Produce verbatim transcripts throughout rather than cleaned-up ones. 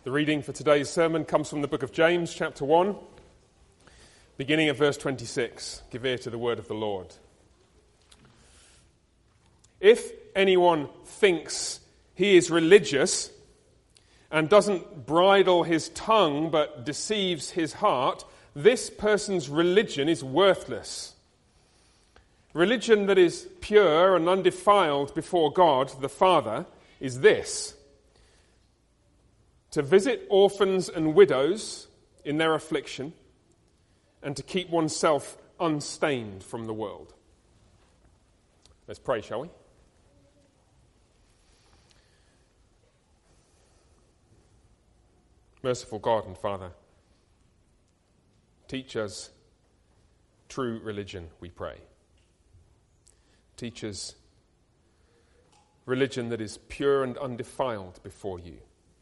The reading for today's sermon comes from the book of James, chapter one, beginning at verse twenty-six. Give ear to the word of the Lord. If anyone thinks he is religious and doesn't bridle his tongue but deceives his heart, this person's religion is worthless. Religion that is pure and undefiled before God the Father is this: to visit orphans and widows in their affliction, and to keep oneself unstained from the world. Let's pray, shall we? Merciful God and Father, teach us true religion, we pray. Teach us religion that is pure and undefiled before you.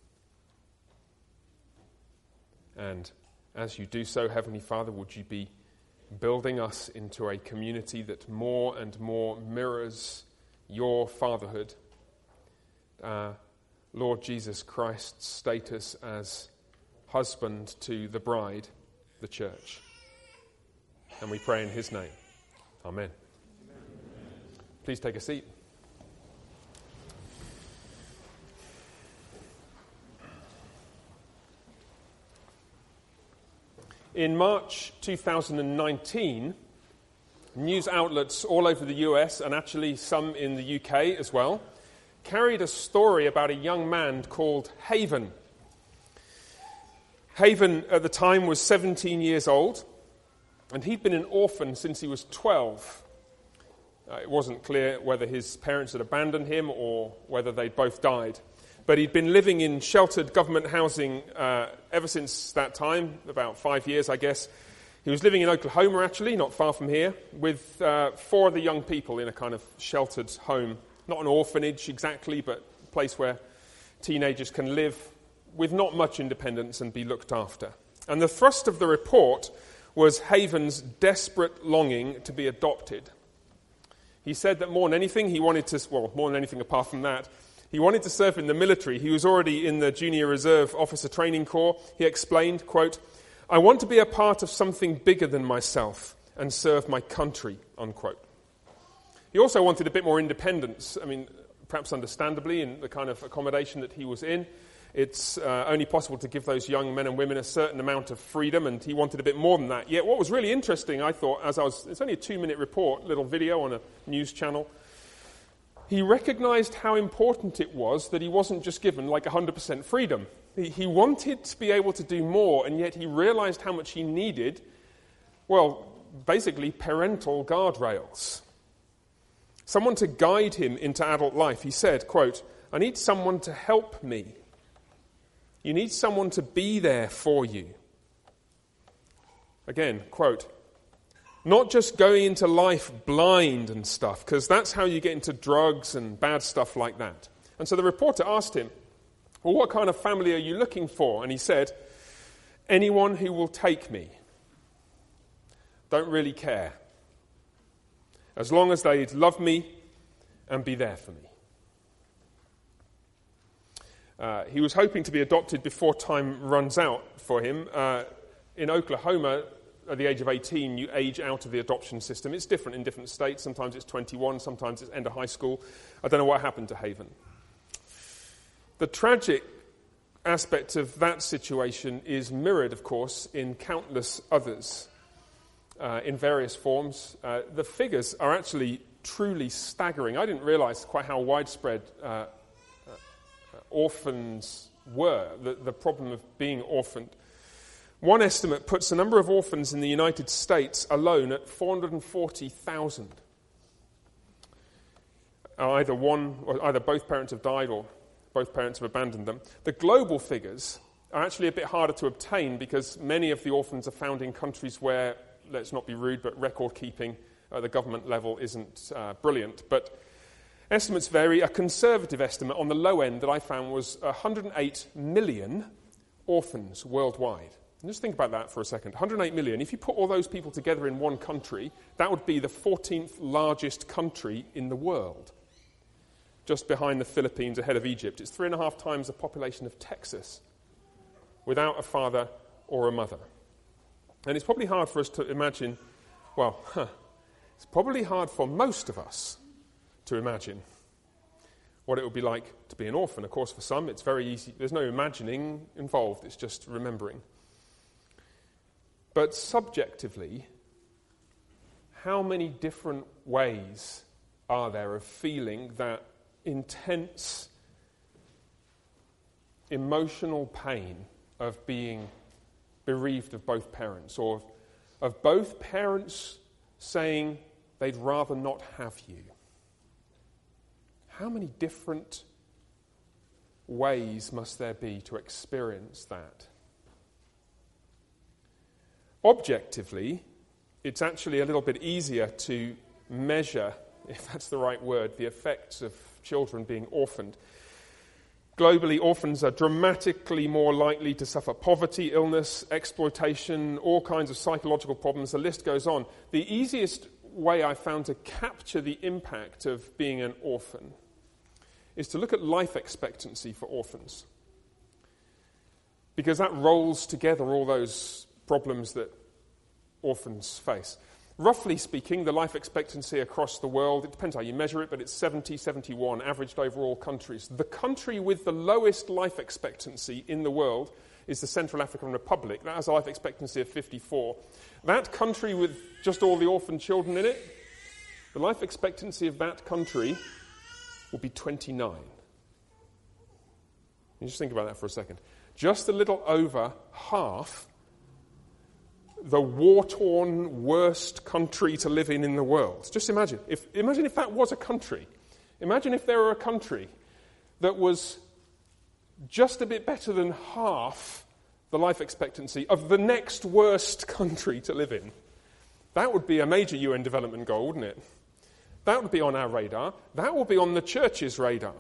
And as you do so, Heavenly Father, would you be building us into a community that more and more mirrors your fatherhood, uh, Lord Jesus Christ's status as husband to the bride, the church. And we pray in his name. Amen. Please take a seat. In March two thousand nineteen, news outlets all over the U S, and actually some in the U K as well, carried a story about a young man called Haven. Haven at the time was seventeen years old, and he'd been an orphan since he was twelve. Uh, it wasn't clear whether his parents had abandoned him or whether they'd both died. But he'd been living in sheltered government housing uh, ever since that time, about five years, I guess. He was living in Oklahoma, actually, not far from here, with uh, four other young people in a kind of sheltered home. Not an orphanage exactly, but a place where teenagers can live with not much independence and be looked after. And the thrust of the report was Haven's desperate longing to be adopted. He said that more than anything, he wanted to, well, more than anything apart from that, he wanted to serve in the military. He was already in the Junior Reserve Officer Training Corps. He explained, quote, "I want to be a part of something bigger than myself and serve my country," unquote. He also wanted a bit more independence. I mean, perhaps understandably, in the kind of accommodation that he was in. It's uh, only possible to give those young men and women a certain amount of freedom, and he wanted a bit more than that. Yet what was really interesting, I thought, as I was, it's only a two-minute report, little video on a news channel, he recognized how important it was that he wasn't just given like one hundred percent freedom. He, he wanted to be able to do more, and yet he realized how much he needed, well, basically parental guardrails. Someone to guide him into adult life. He said, quote, "I need someone to help me. You need someone to be there for you." Again, quote, "Not just going into life blind and stuff, because that's how you get into drugs and bad stuff like that." And so the reporter asked him, "Well, what kind of family are you looking for?" And he said, "Anyone who will take me. Don't really care. As long as they love me and be there for me." Uh, he was hoping to be adopted before time runs out for him. Uh, in Oklahoma, at the age of eighteen, you age out of the adoption system. It's different in different states. Sometimes it's twenty-one, sometimes it's end of high school. I don't know what happened to Haven. The tragic aspect of that situation is mirrored, of course, in countless others, uh, in various forms. Uh, the figures are actually truly staggering. I didn't realize quite how widespread uh, orphans were, the, the problem of being orphaned. One estimate puts the number of orphans in the United States alone at four hundred forty thousand. Either one, or either both parents have died or both parents have abandoned them. The global figures are actually a bit harder to obtain because many of the orphans are found in countries where, let's not be rude, but record keeping at the government level isn't uh, brilliant. But estimates vary. A conservative estimate on the low end that I found was one hundred eight million orphans worldwide. And just think about that for a second. one hundred eight million. If you put all those people together in one country, that would be the fourteenth largest country in the world. Just behind the Philippines, ahead of Egypt. It's three and a half times the population of Texas. without a father or a mother. And it's probably hard for us to imagine, well, huh, it's probably hard for most of us to imagine what it would be like to be an orphan. Of course, for some, it's very easy. There's no imagining involved. It's just remembering. But subjectively, how many different ways are there of feeling that intense emotional pain of being bereaved of both parents, or of, of both parents saying they'd rather not have you? How many different ways must there be to experience that? Objectively, it's actually a little bit easier to measure, if that's the right word, the effects of children being orphaned. Globally, orphans are dramatically more likely to suffer poverty, illness, exploitation, all kinds of psychological problems. The list goes on. The easiest way I found to capture the impact of being an orphan is to look at life expectancy for orphans, because that rolls together all those problems that orphans face. Roughly speaking, the life expectancy across the world, it depends how you measure it, but it's seventy, seventy-one, averaged over all countries. The country with the lowest life expectancy in the world is the Central African Republic. That has a life expectancy of fifty-four. That country with just all the orphan children in it, the life expectancy of that country will be twenty-nine. You just think about that for a second. Just a little over half the war-torn, worst country to live in in the world. Just imagine. If, imagine if that was a country. Imagine if there were a country that was just a bit better than half the life expectancy of the next worst country to live in. That would be a major U N development goal, wouldn't it? That would be on our radar. That will be on the church's radar.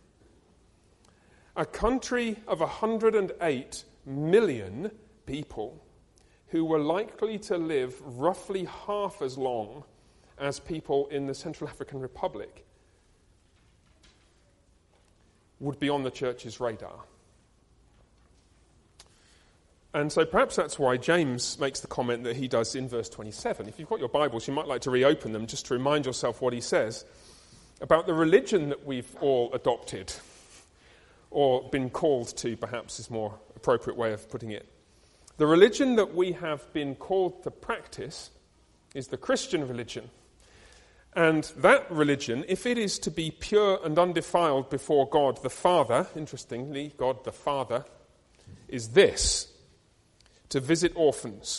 A country of one hundred eight million people who were likely to live roughly half as long as people in the Central African Republic would be on the church's radar. And so perhaps that's why James makes the comment that he does in verse twenty-seven. If you've got your Bibles, you might like to reopen them just to remind yourself what he says about the religion that we've all adopted, or been called to, perhaps is a more appropriate way of putting it. The religion that we have been called to practice is the Christian religion. And that religion, if it is to be pure and undefiled before God the Father, interestingly, God the Father, is this: to visit orphans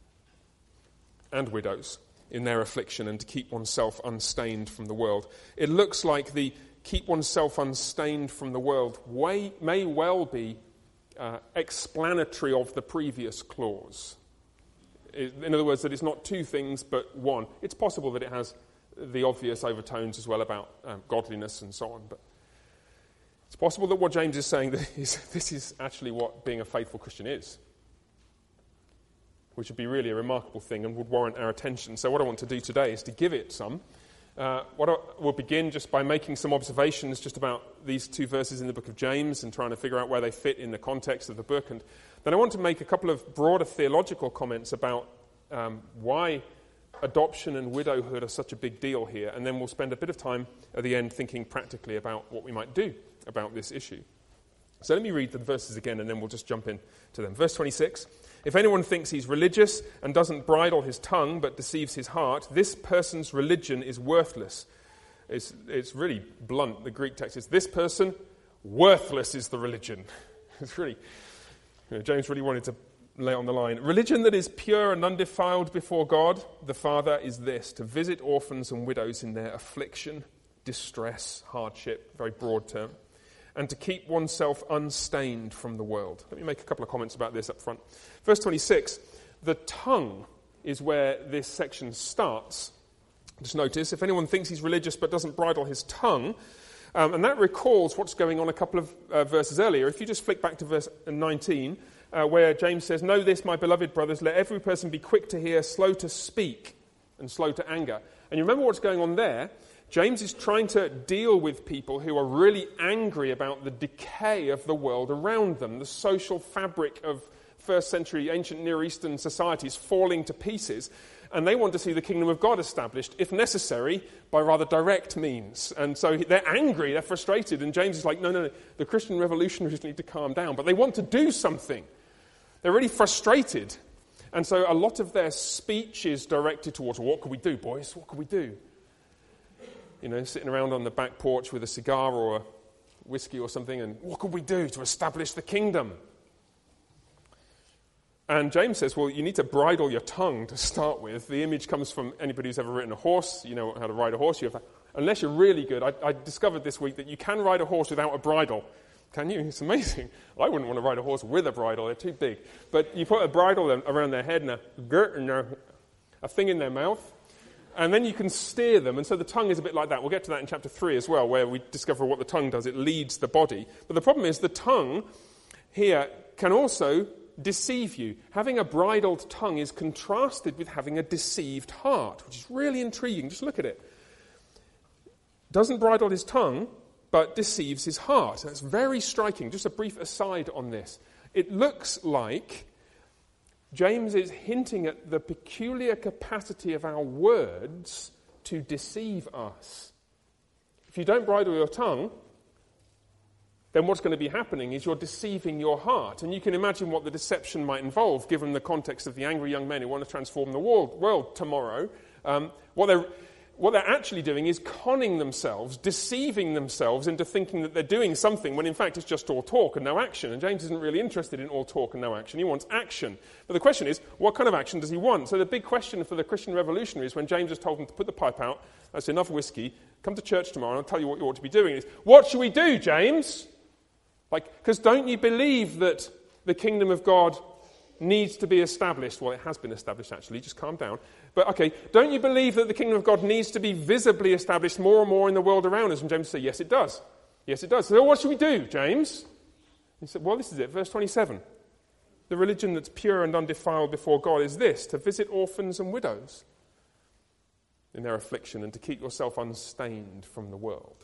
and widows in their affliction and to keep oneself unstained from the world. It looks like the keep oneself unstained from the world way, may well be uh, explanatory of the previous clause. In other words, that it's not two things but one. It's possible that it has the obvious overtones as well about um, godliness and so on, but it's possible that what James is saying is this is actually what being a faithful Christian is, which would be really a remarkable thing and would warrant our attention. So what I want to do today is to give it some. Uh, what I, we'll begin just by making some observations just about these two verses in the book of James and trying to figure out where they fit in the context of the book. And then I want to make a couple of broader theological comments about um, why adoption and widowhood are such a big deal here. And then we'll spend a bit of time at the end thinking practically about what we might do about this issue. So let me read the verses again and then we'll just jump in to them. Verse twenty-six. If anyone thinks he's religious and doesn't bridle his tongue but deceives his heart, this person's religion is worthless. It's, it's really blunt, the Greek text is, this person, worthless is the religion. It's really, you know, James really wanted to lay on the line. Religion that is pure and undefiled before God, the Father, is this: to visit orphans and widows in their affliction, distress, hardship, very broad term, and to keep oneself unstained from the world. Let me make a couple of comments about this up front. Verse twenty-six, the tongue is where this section starts. Just notice, if anyone thinks he's religious but doesn't bridle his tongue, um, and that recalls what's going on a couple of uh, verses earlier. If you just flick back to verse nineteen, uh, where James says, "Know this, my beloved brothers, let every person be quick to hear, slow to speak, and slow to anger." And you remember what's going on there? James is trying to deal with people who are really angry about the decay of the world around them, the social fabric of first century ancient Near Eastern societies falling to pieces, and they want to see the kingdom of God established, if necessary, by rather direct means. And so they're angry, they're frustrated, and James is like, no, no, no, the Christian revolutionaries need to calm down. But they want to do something. They're really frustrated. And so a lot of their speech is directed towards, well, what can we do, boys? What can we do? You know, sitting around on the back porch with a cigar or a whiskey or something, and what can we do to establish the kingdom? And James says, well, you need to bridle your tongue to start with. The image comes from anybody who's ever ridden a horse. You know how to ride a horse. You have to, unless you're really good. I, I discovered this week that you can ride a horse without a bridle. Can you? It's amazing. I wouldn't want to ride a horse with a bridle. They're too big. But you put a bridle around their head and a girt and a, a thing in their mouth, and then you can steer them. And so the tongue is a bit like that. We'll get to that in chapter three as well, where we discover what the tongue does. It leads the body. But the problem is the tongue here can also deceive you. Having a bridled tongue is contrasted with having a deceived heart, which is really intriguing. Just look at it. Doesn't bridle his tongue, but deceives his heart. That's very striking. Just a brief aside on this. It looks like James is hinting at the peculiar capacity of our words to deceive us. If you don't bridle your tongue, then what's going to be happening is you're deceiving your heart. And you can imagine what the deception might involve, given the context of the angry young men who want to transform the world, world tomorrow. Um, what they're what they're actually doing is conning themselves, deceiving themselves into thinking that they're doing something, when in fact it's just all talk and no action. And James isn't really interested in all talk and no action. He wants action. But the question is, what kind of action does he want? So the big question for the Christian revolutionaries, when James has told them to put the pipe out, that's enough whiskey, come to church tomorrow and I'll tell you what you ought to be doing, is, what should we do, James? Like, because don't you believe that the kingdom of God needs to be established? Well, it has been established, actually. Just calm down. But, okay, don't you believe that the kingdom of God needs to be visibly established more and more in the world around us? And James said, yes, it does. Yes, it does. So what should we do, James? He said, well, this is it, verse twenty-seven. The religion that's pure and undefiled before God is this, to visit orphans and widows in their affliction and to keep yourself unstained from the world.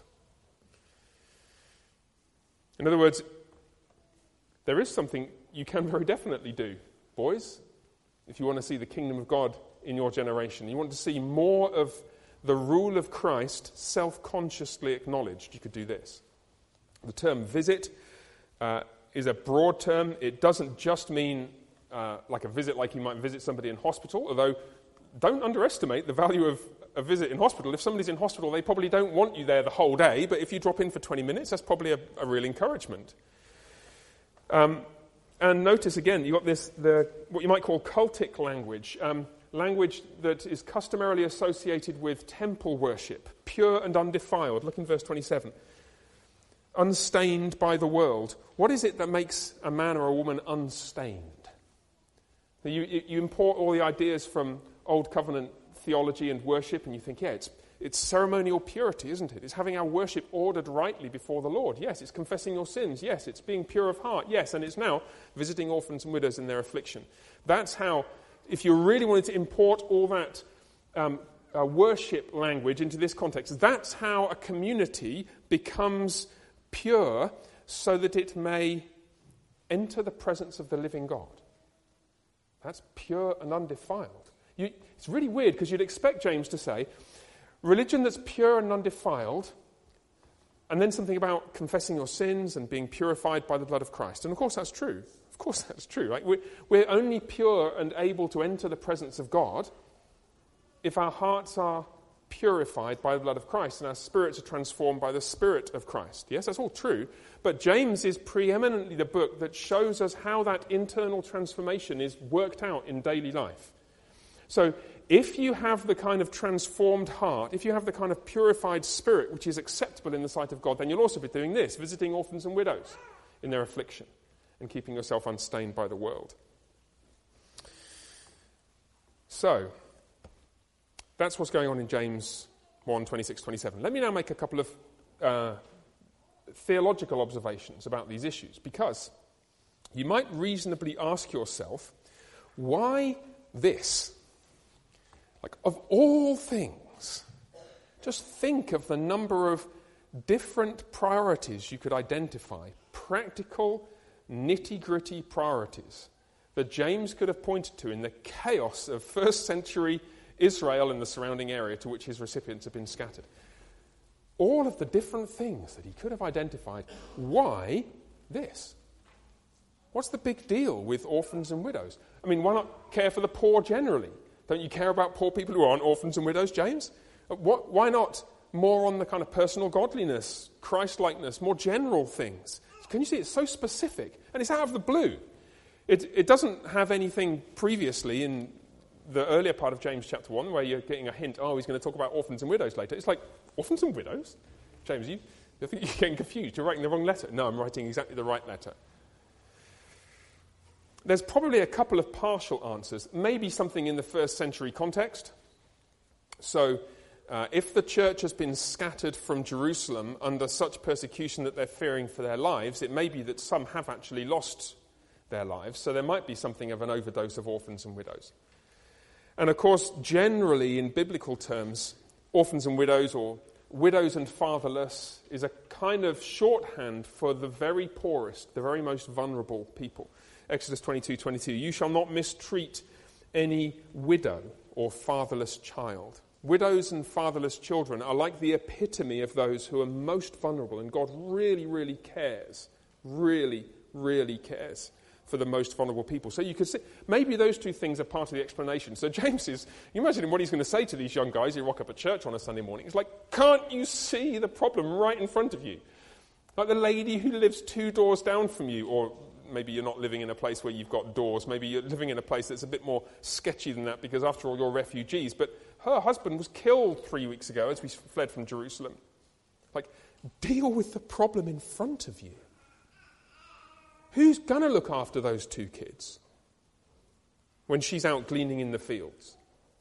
In other words, there is something you can very definitely do, boys, if you want to see the kingdom of God in your generation. You want to see more of the rule of Christ self-consciously acknowledged. You could do this. The term visit uh, is a broad term. It doesn't just mean uh, like a visit like you might visit somebody in hospital, although don't underestimate the value of a visit in hospital. If somebody's in hospital, they probably don't want you there the whole day, but if you drop in for twenty minutes, that's probably a, a real encouragement. Um, and notice again, you've got this, the what you might call cultic language, um, language that is customarily associated with temple worship, pure and undefiled. Look in verse twenty-seven. Unstained by the world. What is it that makes a man or a woman unstained? You, you, you import all the ideas from Old Covenant theology and worship, and you think, yeah, it's, it's ceremonial purity, isn't it? It's having our worship ordered rightly before the Lord. Yes, it's confessing your sins. Yes, it's being pure of heart. Yes, and it's now visiting orphans and widows in their affliction. That's how, if you really wanted to import all that um, uh, worship language into this context, that's how a community becomes pure so that it may enter the presence of the living God. That's pure and undefiled. You, it's really weird because you'd expect James to say, religion that's pure and undefiled, and then something about confessing your sins and being purified by the blood of Christ. And of course that's true. Of course that's true. Right? We're, we're only pure and able to enter the presence of God if our hearts are purified by the blood of Christ and our spirits are transformed by the Spirit of Christ. Yes, that's all true. But James is preeminently the book that shows us how that internal transformation is worked out in daily life. So if you have the kind of transformed heart, if you have the kind of purified spirit which is acceptable in the sight of God, then you'll also be doing this, visiting orphans and widows in their affliction and keeping yourself unstained by the world. So, that's what's going on in James one, twenty-six, twenty-seven. Let me now make a couple of uh, theological observations about these issues, because you might reasonably ask yourself, why this? Like, of all things, Just think of the number of different priorities you could identify, practical, nitty-gritty priorities that James could have pointed to in the chaos of first century Israel and the surrounding area to which his recipients have been scattered. All of the different things that he could have identified. Why this? What's the big deal with orphans and widows? I mean, why not care for the poor generally? Don't you care about poor people who aren't orphans and widows, James? What, why not more on the kind of personal godliness, Christ-likeness, more general things? Can you see it's so specific? And it's out of the blue. It, it doesn't have anything previously in the earlier part of James chapter one where you're getting a hint, oh, he's going to talk about orphans and widows later. It's like, orphans and widows? James, you, I think you're getting confused. You're writing the wrong letter. No, I'm writing exactly the right letter. There's probably a couple of partial answers, maybe something in the first century context. So uh, if the church has been scattered from Jerusalem under such persecution that they're fearing for their lives, it may be that some have actually lost their lives. So there might be something of an overdose of orphans and widows. And of course, generally in biblical terms, orphans and widows or widows and fatherless is a kind of shorthand for the very poorest, the very most vulnerable people. Exodus twenty-two twenty-two, you shall not mistreat any widow or fatherless child. Widows and fatherless children are like the epitome of those who are most vulnerable, and God really, really cares, really, really cares for the most vulnerable people. So you could see, maybe those two things are part of the explanation. So James is, you imagine what he's going to say to these young guys who rock up at church on a Sunday morning. It's like, can't you see the problem right in front of you? Like the lady who lives two doors down from you, or maybe you're not living in a place where you've got doors. Maybe you're living in a place that's a bit more sketchy than that because, after all, you're refugees. But her husband was killed three weeks ago as we fled from Jerusalem. Like, deal with the problem in front of you. Who's going to look after those two kids when she's out gleaning in the fields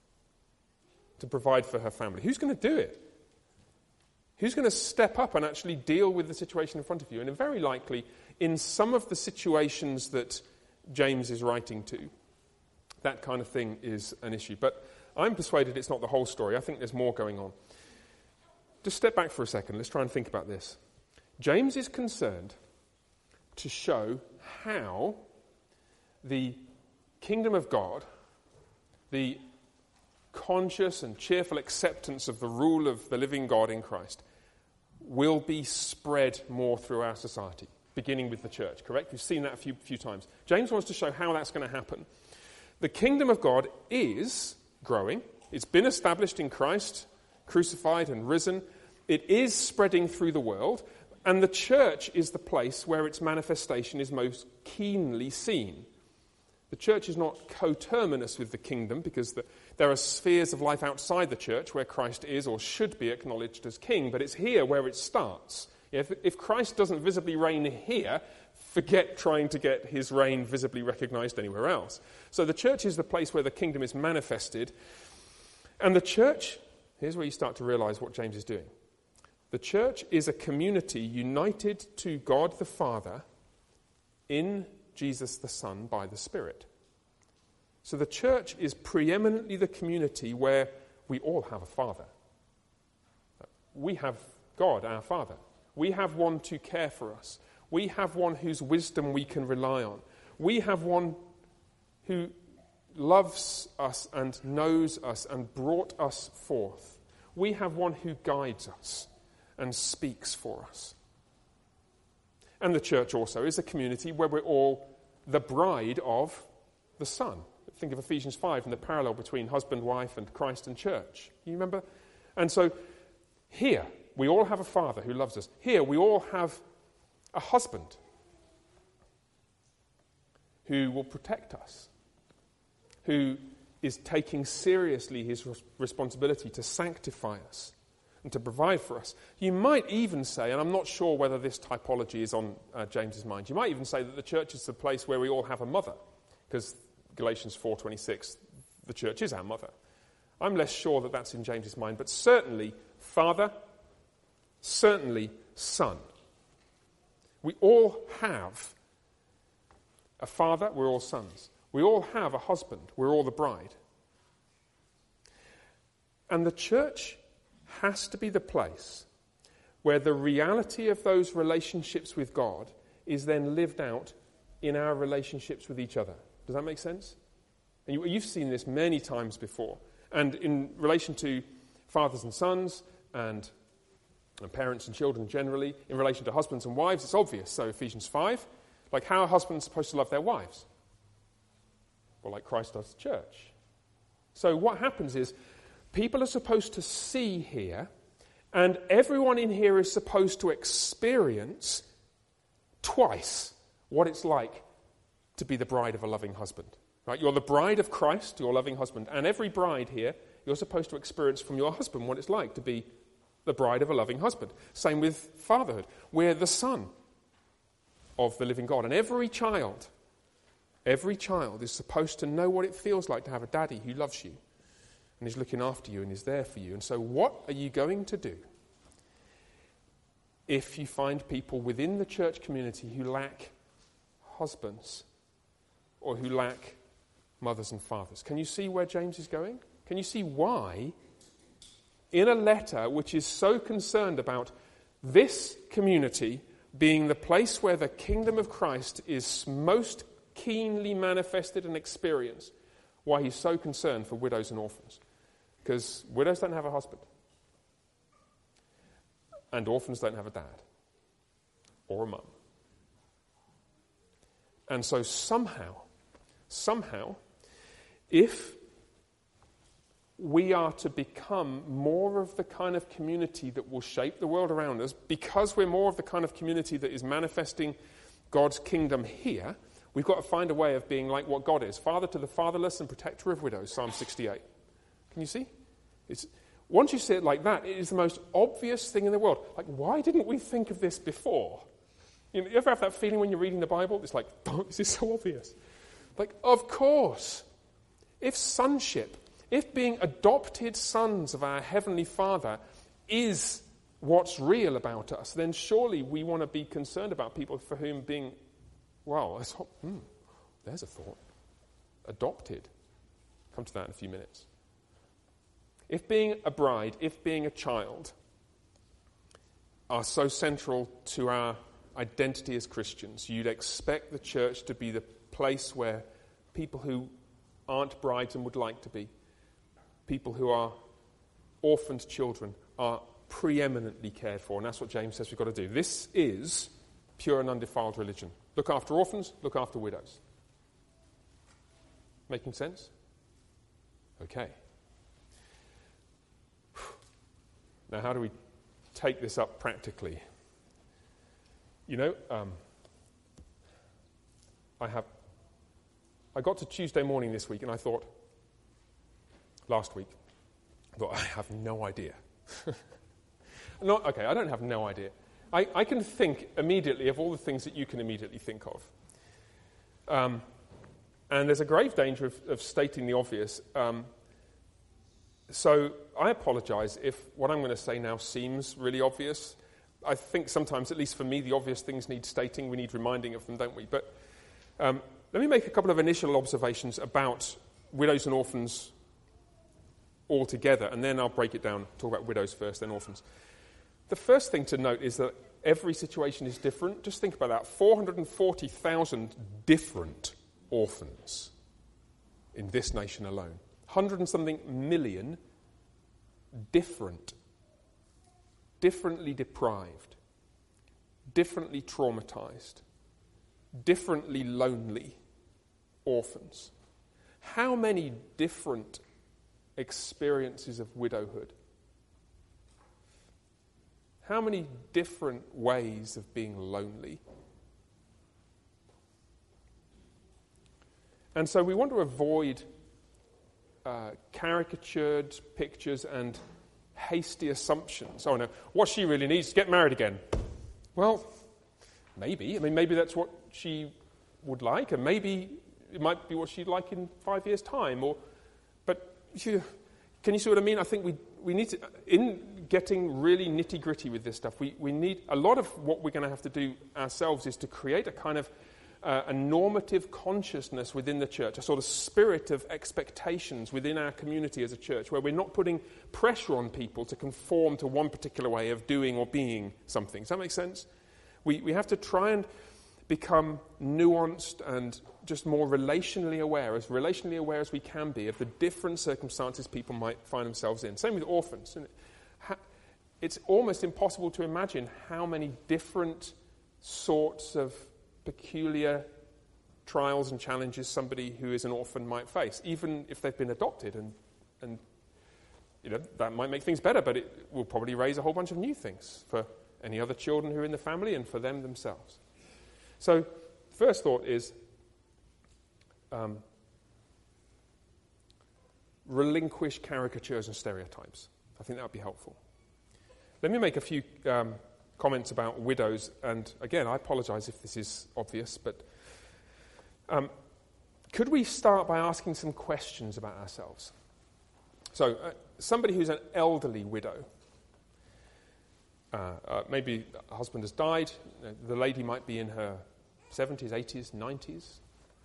to provide for her family? Who's going to do it? Who's going to step up and actually deal with the situation in front of you? And very likely, in some of the situations that James is writing to, that kind of thing is an issue. But I'm persuaded it's not the whole story. I think there's more going on. Just step back for a second. Let's try and think about this. James is concerned to show how the kingdom of God, the conscious and cheerful acceptance of the rule of the living God in Christ, will be spread more through our society, beginning with the church, correct? We've seen that a few, few times. James wants to show how that's going to happen. The kingdom of God is growing. It's been established in Christ, crucified and risen. It is spreading through the world, and the church is the place where its manifestation is most keenly seen. The church is not coterminous with the kingdom because the, there are spheres of life outside the church where Christ is or should be acknowledged as king, but it's here where it starts. If, if Christ doesn't visibly reign here, forget trying to get his reign visibly recognized anywhere else. So the church is the place where the kingdom is manifested. And the church, here's where you start to realize what James is doing. The church is a community united to God the Father in Jesus the Son by the Spirit. So the church is preeminently the community where we all have a Father. We have God, our Father. We have one to care for us. We have one whose wisdom we can rely on. We have one who loves us and knows us and brought us forth. We have one who guides us and speaks for us. And the church also is a community where we're all the bride of the Son. Think of Ephesians five and the parallel between husband, wife, and Christ and church. You remember? And so here, we all have a Father who loves us. Here, we all have a husband who will protect us, who is taking seriously his responsibility to sanctify us and to provide for us. You might even say, and I'm not sure whether this typology is on uh, James's mind, you might even say that the church is the place where we all have a mother, because Galatians four twenty-six, the church is our mother. I'm less sure that that's in James's mind, but certainly Father, certainly Son. We all have a father, we're all sons. We all have a husband, we're all the bride. And the church has to be the place where the reality of those relationships with God is then lived out in our relationships with each other. Does that make sense? And you, you've seen this many times before. And in relation to fathers and sons and, and parents and children generally, in relation to husbands and wives, it's obvious. So Ephesians five, like how are husbands supposed to love their wives? Well, like Christ does the church. So what happens is people are supposed to see here, and everyone in here is supposed to experience twice what it's like to be the bride of a loving husband. Right? You're the bride of Christ, your loving husband, and every bride here, you're supposed to experience from your husband what it's like to be the bride of a loving husband. Same with fatherhood. We're the son of the living God, and every child, every child is supposed to know what it feels like to have a daddy who loves you and is looking after you and is there for you. And so what are you going to do if you find people within the church community who lack husbands or who lack mothers and fathers? Can you see where James is going? Can you see why, in a letter which is so concerned about this community being the place where the kingdom of Christ is most keenly manifested and experienced, why he's so concerned for widows and orphans? Because widows don't have a husband. And orphans don't have a dad. Or a mum. And so somehow, somehow, if we are to become more of the kind of community that will shape the world around us, because we're more of the kind of community that is manifesting God's kingdom here, we've got to find a way of being like what God is. Father to the fatherless and protector of widows, Psalm sixty-eight. Can you see? It's, once you see it like that, it is the most obvious thing in the world. Like, why didn't we think of this before? You know, you ever have that feeling when you're reading the Bible? It's like, oh, this is so obvious. Like, of course. If sonship, if being adopted sons of our Heavenly Father is what's real about us, then surely we want to be concerned about people for whom being, well, that's, hmm, there's a thought. Adopted. Come to that in a few minutes. If being a bride, if being a child are so central to our identity as Christians, you'd expect the church to be the place where people who aren't brides and would like to be, people who are orphaned children, are preeminently cared for. And that's what James says we've got to do. This is pure and undefiled religion. Look after orphans, look after widows. Making sense? Okay. Now, how do we take this up practically? You know, um, I have. I got to Tuesday morning this week, and I thought, last week, I thought I have no idea. Not okay. I don't have no idea. I, I can think immediately of all the things that you can immediately think of. Um, and there's a grave danger of, of stating the obvious. Um, So I apologize if what I'm going to say now seems really obvious. I think sometimes, at least for me, the obvious things need stating. We need reminding of them, don't we? But um, let me make a couple of initial observations about widows and orphans altogether, and then I'll break it down, talk about widows first, then orphans. The first thing to note is that every situation is different. Just think about that. four hundred forty thousand different orphans in this nation alone. Hundred and something million different, differently deprived, differently traumatized, differently lonely orphans. How many different experiences of widowhood? How many different ways of being lonely? And so we want to avoid Uh, caricatured pictures and hasty assumptions. Oh no, what she really needs is to get married again. Well, maybe. I mean, maybe that's what she would like, and maybe it might be what she'd like in five years' time. Or, but you, can you see what I mean? I think we we need to, in getting really nitty gritty with this stuff, we we need a lot of what we're going to have to do ourselves is to create a kind of uh, a normative consciousness within the church, a sort of spirit of expectations within our community as a church, where we're not putting pressure on people to conform to one particular way of doing or being something. Does that make sense? We we have to try and become nuanced and just more relationally aware, as relationally aware as we can be of the different circumstances people might find themselves in. Same with orphans. Isn't it? It's almost impossible to imagine how many different sorts of peculiar trials and challenges somebody who is an orphan might face, even if they've been adopted. And, and you know, that might make things better, but it will probably raise a whole bunch of new things for any other children who are in the family and for them themselves. So, first thought is um, relinquish caricatures and stereotypes. I think that would be helpful. Let me make a few um, comments about widows, and again, I apologize if this is obvious, but um, could we start by asking some questions about ourselves? So, uh, somebody who's an elderly widow, uh, uh, maybe a husband has died, uh, the lady might be in her seventies, eighties, nineties.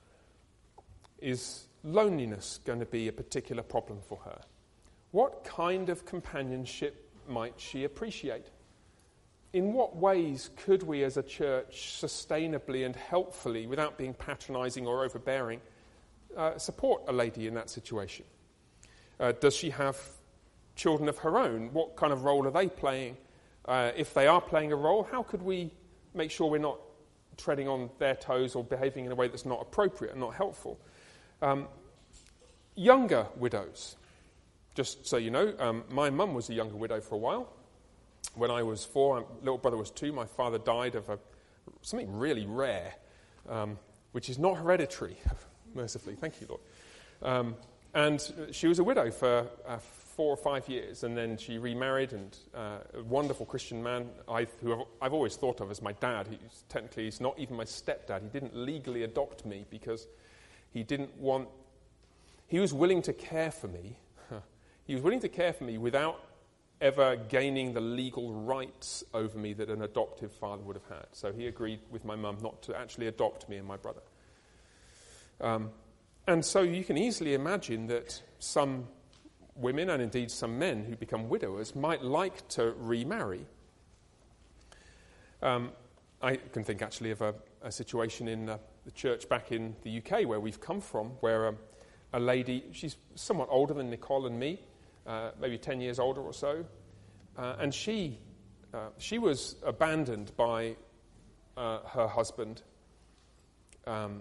Is loneliness going to be a particular problem for her? What kind of companionship might she appreciate? In what ways could we as a church sustainably and helpfully, without being patronizing or overbearing, uh, support a lady in that situation? Uh, does she have children of her own? What kind of role are they playing? Uh, if they are playing a role, how could we make sure we're not treading on their toes or behaving in a way that's not appropriate and not helpful? Um, younger widows. Just so you know, um, my mum was a younger widow for a while. When I was four, my little brother was two, my father died of a, something really rare, um, which is not hereditary, mercifully. Thank you, Lord. Um, and she was a widow for uh, four or five years, and then she remarried, and uh, a wonderful Christian man, I, who I've, I've always thought of as my dad. He's technically, he's not even my stepdad. He didn't legally adopt me because he didn't want, he was willing to care for me. He was willing to care for me without ever gaining the legal rights over me that an adoptive father would have had. So he agreed with my mum not to actually adopt me and my brother. Um, and so you can easily imagine that some women, and indeed some men who become widowers, might like to remarry. Um, I can think actually of a, a situation in uh, the church back in the U K where we've come from, where um, a lady, she's somewhat older than Nicole and me, Uh, maybe ten years older or so, uh, and she uh, she was abandoned by uh, her husband um,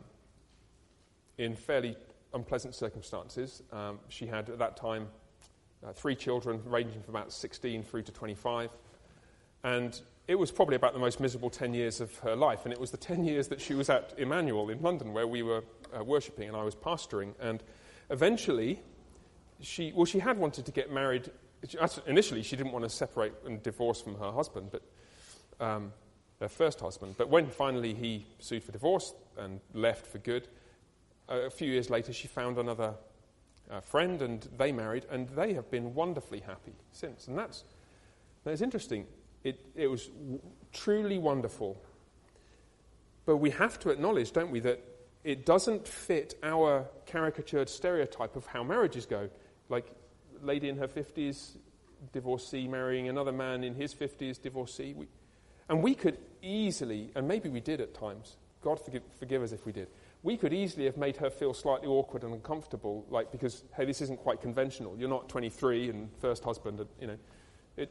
in fairly unpleasant circumstances. Um, she had at that time uh, three children ranging from about sixteen through to twenty-five, and it was probably about the most miserable ten years of her life, and it was the ten years that she was at Emmanuel in London where we were uh, worshipping and I was pastoring, and eventually She well, she had wanted to get married. Initially, she didn't want to separate and divorce from her husband, but um, her first husband. But when finally he sued for divorce and left for good, uh, a few years later, she found another uh, friend, and they married, and they have been wonderfully happy since. And that's that's interesting. It it was w- truly wonderful. But we have to acknowledge, don't we, that it doesn't fit our caricatured stereotype of how marriages go. Like, lady in her fifties, divorcee, marrying another man in his fifties, divorcee. We, and we could easily, and maybe we did at times, God forgive, forgive us if we did, we could easily have made her feel slightly awkward and uncomfortable, like, because, hey, this isn't quite conventional. You're not twenty-three and first husband, and, you know. It.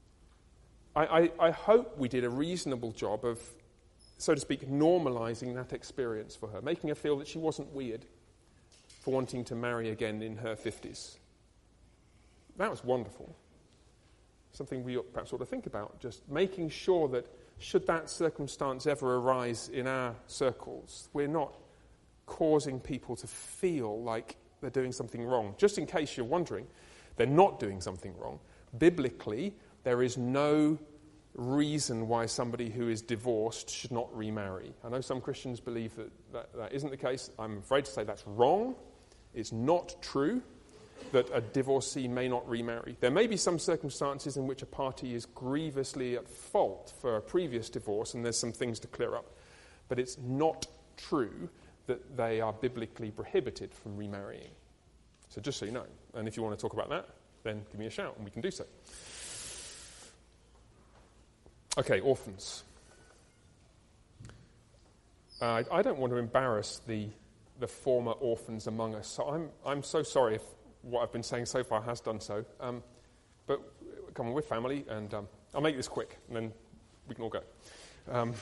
I, I, I hope we did a reasonable job of, so to speak, normalizing that experience for her, making her feel that she wasn't weird for wanting to marry again in her fifties. That was wonderful. Something we perhaps ought to think about, just making sure that should that circumstance ever arise in our circles, we're not causing people to feel like they're doing something wrong. Just in case you're wondering, they're not doing something wrong. Biblically, there is no reason why somebody who is divorced should not remarry. I know some Christians believe that that, that isn't the case. I'm afraid to say that's wrong. It's not true that a divorcee may not remarry. There may be some circumstances in which a party is grievously at fault for a previous divorce and there's some things to clear up. But it's not true that they are biblically prohibited from remarrying. So just so you know. And if you want to talk about that, then give me a shout and we can do so. Okay, orphans. Uh, I don't want to embarrass the the former orphans among us, so I'm I'm so sorry if what I've been saying so far has done so. Um, but come on, we're family, and um, I'll make this quick, and then we can all go. Um,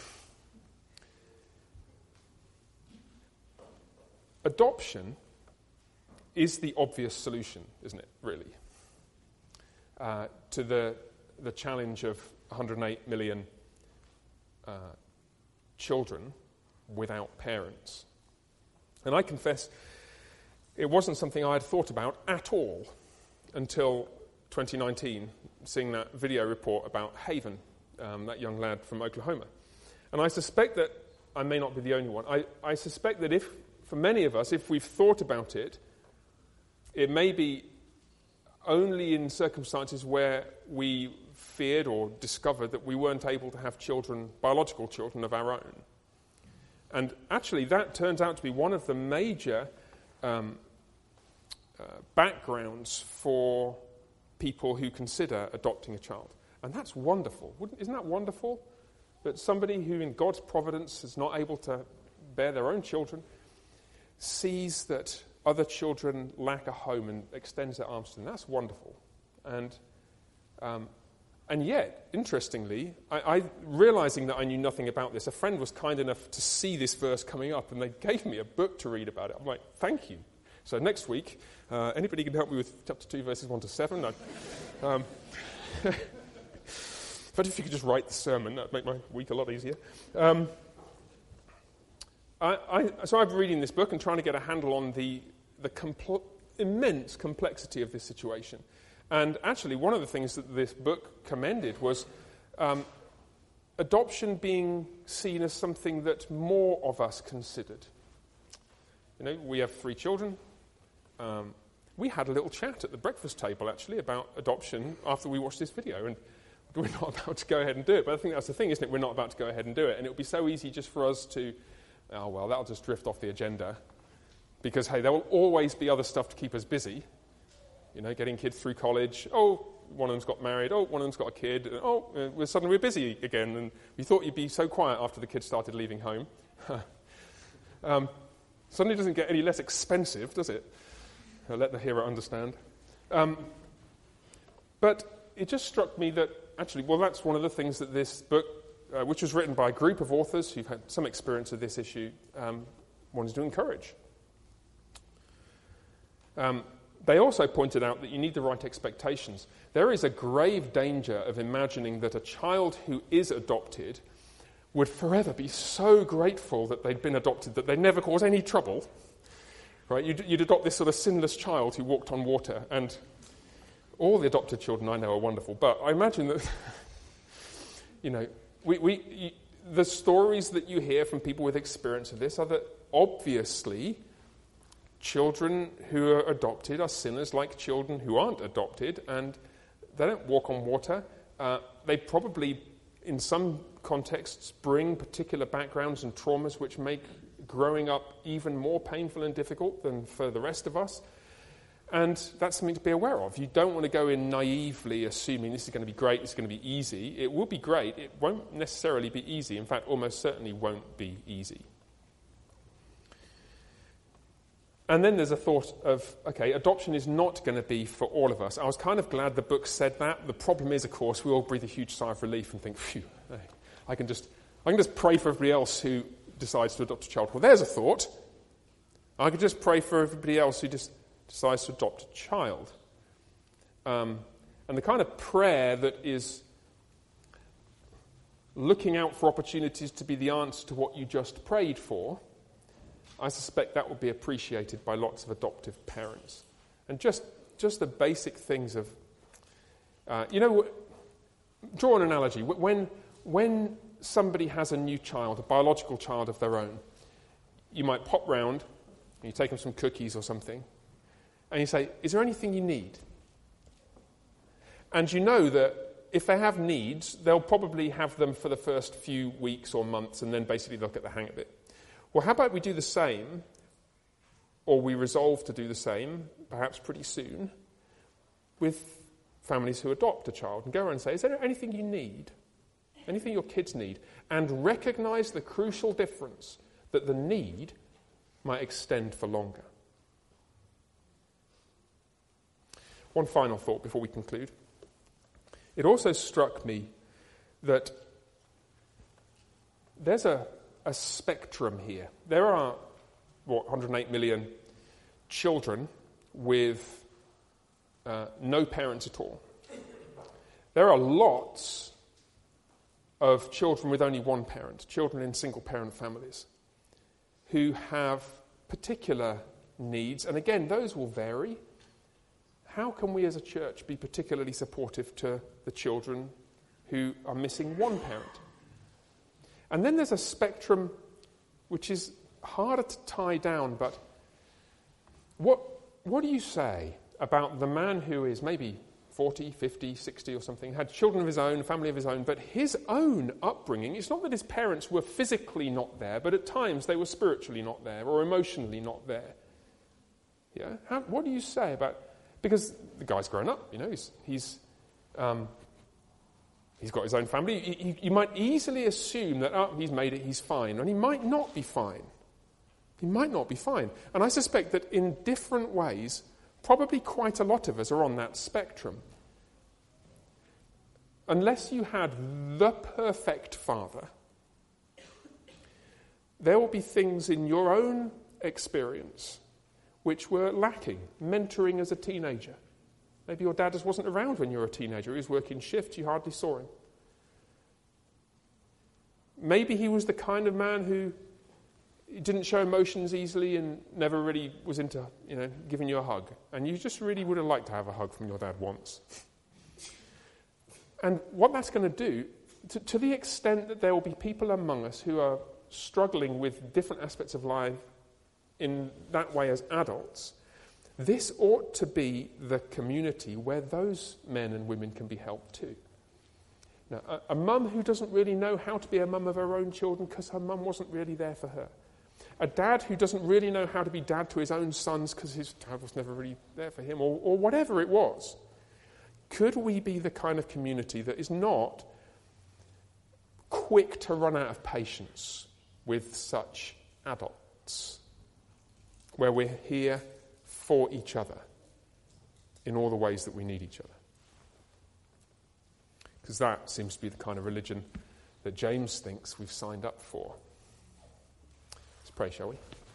adoption is the obvious solution, isn't it? Really, uh, to the the challenge of one hundred eight million uh, children without parents. And I confess, it wasn't something I had thought about at all until twenty nineteen, seeing that video report about Haven, um, that young lad from Oklahoma. And I suspect that I may not be the only one. I, I suspect that if, for many of us, if we've thought about it, it may be only in circumstances where we feared or discovered that we weren't able to have children, biological children of our own. And actually, that turns out to be one of the major um, uh, backgrounds for people who consider adopting a child. And that's wonderful. Wouldn't, isn't that wonderful? That somebody who in God's providence is not able to bear their own children sees that other children lack a home and extends their arms to them. That's wonderful. And um, And yet, interestingly, I, I, realizing that I knew nothing about this, a friend was kind enough to see this verse coming up, and they gave me a book to read about it. I'm like, thank you. So next week, uh, anybody can help me with chapter two, verses one to seven? I, um, but if you could just write the sermon, that would make my week a lot easier. Um, I, I, so I'm reading this book and trying to get a handle on the, the compl- immense complexity of this situation. And actually, one of the things that this book commended was um, adoption being seen as something that more of us considered. You know, we have three children. Um, we had a little chat at the breakfast table, actually, about adoption after we watched this video. And we're not about to go ahead and do it. But I think that's the thing, isn't it? We're not about to go ahead and do it. And it would be so easy just for us to, oh, well, that'll just drift off the agenda. Because, hey, there will always be other stuff to keep us busy. You know, getting kids through college. Oh, one of them's got married. Oh, one of them's got a kid. And, oh, uh, we're suddenly we're busy again. And we thought you'd be so quiet after the kids started leaving home. um, suddenly doesn't get any less expensive, does it? I'll let the hearer understand. Um, but it just struck me that, actually, well, that's one of the things that this book, uh, which was written by a group of authors who've had some experience of this issue, um, wanted to encourage. Um They also pointed out that you need the right expectations. There is a grave danger of imagining that a child who is adopted would forever be so grateful that they'd been adopted that they'd never cause any trouble. Right? You'd, you'd adopt this sort of sinless child who walked on water, and all the adopted children I know are wonderful. But I imagine that, you know, we, we you, the stories that you hear from people with experience of this are that obviously children who are adopted are sinners like children who aren't adopted, and they don't walk on water. Uh, they probably, in some contexts, bring particular backgrounds and traumas which make growing up even more painful and difficult than for the rest of us. And that's something to be aware of. You don't want to go in naively assuming this is going to be great, it's going to be easy. It will be great. It won't necessarily be easy. In fact, almost certainly won't be easy. And then there's a thought of, okay, adoption is not going to be for all of us. I was kind of glad the book said that. The problem is, of course, we all breathe a huge sigh of relief and think, phew, I can just, I can just pray for everybody else who decides to adopt a child. Well, there's a thought. I could just pray for everybody else who just decides to adopt a child. Um, and the kind of prayer that is looking out for opportunities to be the answer to what you just prayed for, I suspect that will be appreciated by lots of adoptive parents. And just just the basic things of, uh, you know, draw an analogy. When, when somebody has a new child, a biological child of their own, you might pop round, and you take them some cookies or something, and you say, is there anything you need? And you know that if they have needs, they'll probably have them for the first few weeks or months, and then basically they'll get the hang of it. Well, how about we do the same, or we resolve to do the same, perhaps pretty soon, with families who adopt a child and go around and say, is there anything you need? Anything your kids need? And recognise the crucial difference that the need might extend for longer. One final thought before we conclude. It also struck me that there's a, a spectrum here. There are, what, one hundred eight million children with uh, no parents at all. There are lots of children with only one parent, children in single-parent families, who have particular needs. And again, those will vary. How can we as a church be particularly supportive to the children who are missing one parent? And then there's a spectrum which is harder to tie down, but what, what do you say about the man who is maybe forty, fifty, sixty or something, had children of his own, family of his own, but his own upbringing, it's not that his parents were physically not there, but at times they were spiritually not there or emotionally not there. Yeah, How, what do you say about, because the guy's grown up, you know, he's he's um, he's got his own family. You, you, you might easily assume that, oh, he's made it, he's fine, and he might not be fine. He might not be fine. And I suspect that in different ways, probably quite a lot of us are on that spectrum. Unless you had the perfect father, there will be things in your own experience which were lacking. Mentoring as a teenager. Maybe your dad just wasn't around when you were a teenager. He was working shifts, you hardly saw him. Maybe he was the kind of man who didn't show emotions easily and never really was into, you know, giving you a hug. And you just really would have liked to have a hug from your dad once. And what that's going to do, to, to the extent that there will be people among us who are struggling with different aspects of life in that way as adults, this ought to be the community where those men and women can be helped too. Now, a, a mum who doesn't really know how to be a mum of her own children because her mum wasn't really there for her. A dad who doesn't really know how to be dad to his own sons because his dad was never really there for him, or, or whatever it was. Could we be the kind of community that is not quick to run out of patience with such adults, where we're here for each other in all the ways that we need each other? Because that seems to be the kind of religion that James thinks we've signed up for. Let's pray, shall we?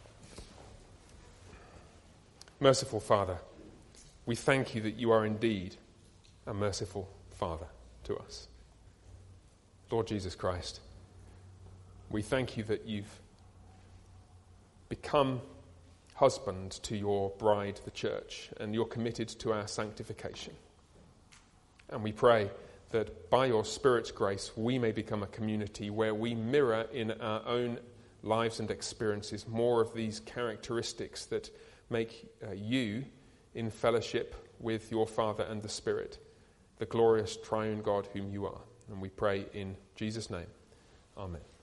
Merciful Father, we thank you that you are indeed a merciful Father to us. Lord Jesus Christ, we thank you that you've become husband to your bride, the church, and you're committed to our sanctification. And we pray that by your Spirit's grace, we may become a community where we mirror in our own lives and experiences more of these characteristics that make uh, you, in fellowship with your Father and the Spirit, the glorious triune God whom you are. And we pray in Jesus' name. Amen.